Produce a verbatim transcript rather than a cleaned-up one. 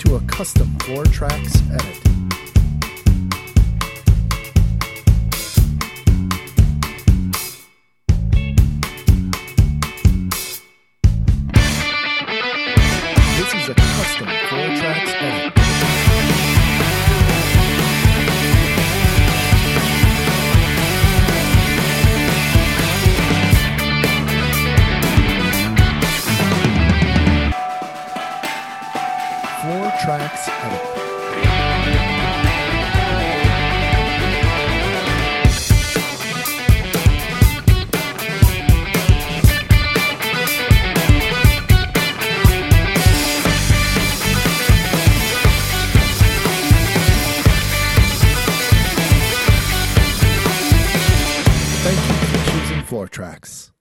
to a custom Floor Tracks edit. This is a custom Floor Tracks edit. Floor Tracks edit. Thank you for choosing Floor Tracks.